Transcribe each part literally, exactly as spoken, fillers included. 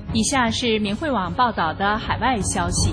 以下是明慧网报道的海外消息。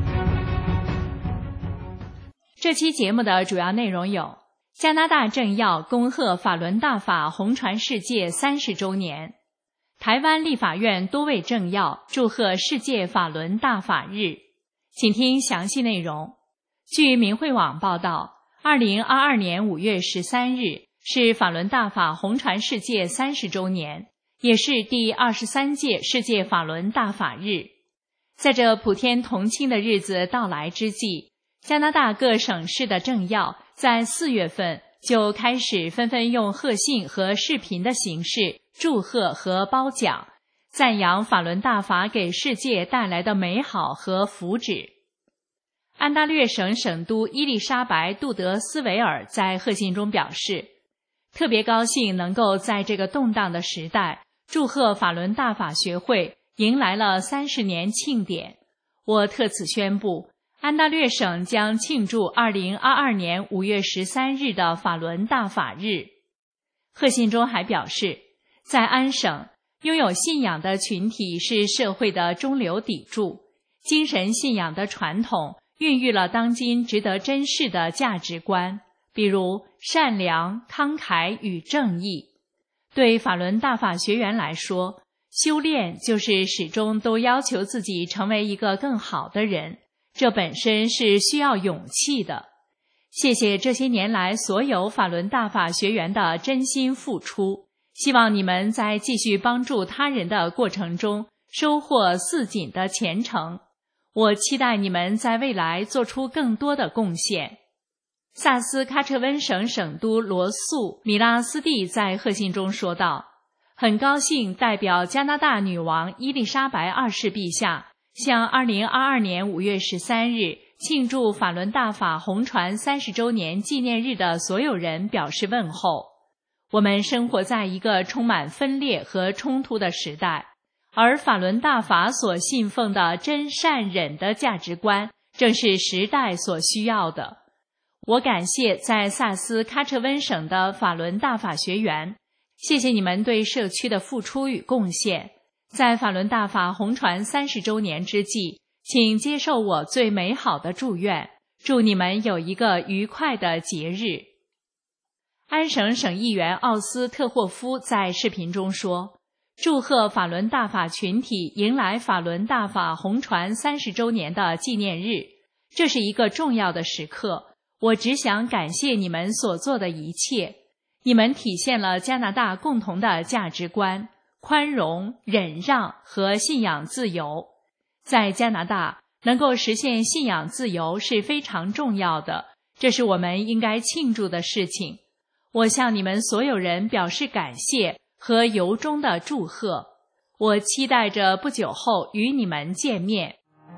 这期节目的主要内容有：加拿大政要恭贺法轮大法红传世界三十周年；台湾立法院多位政要祝贺世界法轮大法日。请听详细内容。据明慧网报道，二零二二年五月十三日是法轮大法红传世界三十周年，也是第二十三届世界法轮大法日。在这普天同庆的日子到来之际，加拿大各省市的政要在四月份就开始纷纷用贺信和视频的形式祝贺和褒奖，赞扬法轮大法给世界带来的美好和福祉。安大略省省都伊丽莎白·杜德斯维尔在贺信中表示，特别高兴能够在这个动荡的时代祝贺法轮大法学会迎来了三十年庆典。我特此宣布，安大略省将庆祝二零二二年五月十三日的法轮大法日。贺信中还表示，在安省，拥有信仰的群体是社会的中流砥柱，精神信仰的传统孕育了当今值得珍视的价值观，比如善良、慷慨与正义。对法轮大法学员来说，修炼就是始终都要求自己成为一个更好的人，这本身是需要勇气的。谢谢这些年来所有法轮大法学员的真心付出，希望你们在继续帮助他人的过程中收获似锦的前程。我期待你们在未来做出更多的贡献。萨斯喀彻温省省都罗素米拉斯蒂在贺信中说道，很高兴代表加拿大女王伊丽莎白二世陛下向二零二二年五月十三日庆祝法轮大法红传三十周年纪念日的所有人表示问候。我们生活在一个充满分裂和冲突的时代，而法轮大法所信奉的真善忍的价值观正是时代所需要的。我感谢在萨斯喀彻温省的法轮大法学员，谢谢你们对社区的付出与贡献。在法轮大法红传三十周年之际，请接受我最美好的祝愿，祝你们有一个愉快的节日。安省省议员奥斯特霍夫在视频中说，祝贺法轮大法群体迎来法轮大法红传三十周年的纪念日，这是一个重要的时刻。我只想感谢你们所做的一切，你们体现了加拿大共同的价值观，宽容、忍让和信仰自由。在加拿大，能够实现信仰自由是非常重要的，这是我们应该庆祝的事情。我向你们所有人表示感谢和由衷的祝贺，我期待着不久后与你们见面。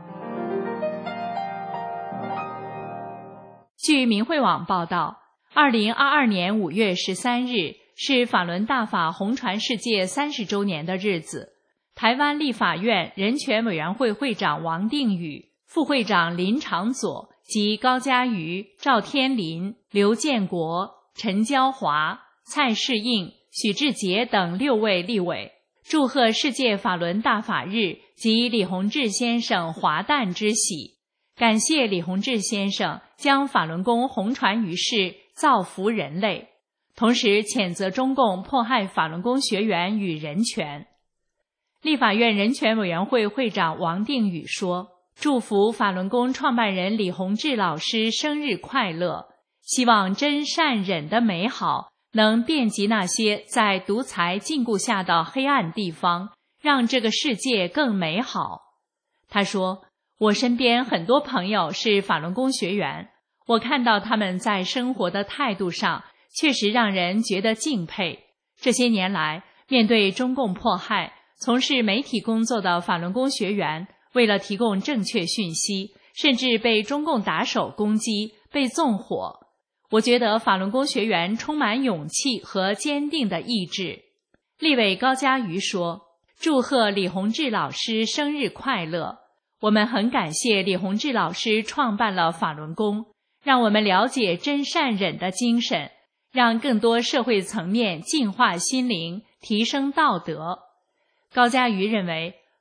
据明慧网报道，二零二二年五月十三日是法轮大法红传世界三十周年的日子。台湾立法院人权委员会会长王定宇、副会长林长佐及高嘉瑜、赵天麟、刘建国、陈娇华、蔡世应、许志杰等六位立委祝贺世界法轮大法日及李洪志先生华诞之喜，感谢李洪志先生将法轮功红传于世，造福人类，同时谴责中共迫害法轮功学员与人权。立法院人权委员会会长王定宇说，祝福法轮功创办人李洪志老师生日快乐，希望真善忍的美好能遍及那些在独裁禁锢下的黑暗地方，让这个世界更美好。他说，我身边很多朋友是法轮功学员，我看到他们在生活的态度上确实让人觉得敬佩。这些年来，面对中共迫害，从事媒体工作的法轮功学员为了提供正确讯息，甚至被中共打手攻击，被纵火。我觉得法轮功学员充满勇气和坚定的意志。立委高嘉瑜说，祝贺李洪志老师生日快乐。我们很感谢李洪志老师创办了法轮功，让我们了解真善忍的精神，让更多社会层面净化心灵，提升道德。高嘉瑜认为，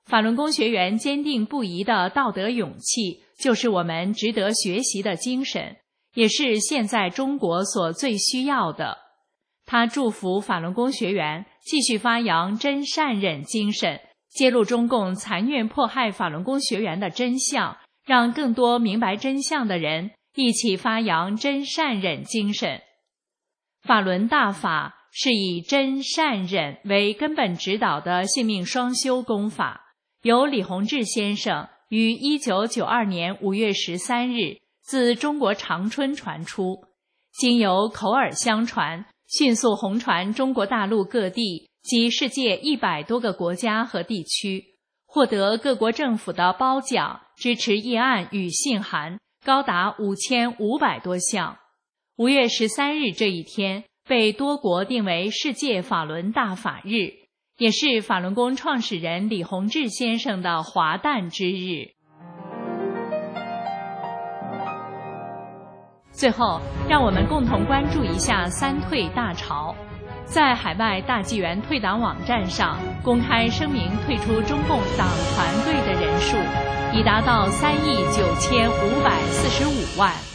法轮功学员坚定不移的道德勇气，就是我们值得学习的精神，也是现在中国所最需要的。他祝福法轮功学员继续发扬真善忍精神，揭露中共残虐迫害法轮功学员的真相，让更多明白真相的人一起发扬真善忍精神。法轮大法是以真善忍为根本指导的性命双修功法，由李洪志先生于一九九二年五月十三日自中国长春传出，经由口耳相传，迅速红传中国大陆各地及世界一百多个国家和地区，获得各国政府的褒奖、支持议案与信函高达五千五百多项。五月十三日这一天被多国定为世界法轮大法日，也是法轮功创始人李洪志先生的华诞之日。最后，让我们共同关注一下三退大潮。在海外大纪元退党网站上公开声明退出中共党团队的人数已达到三亿九千五百四十五万。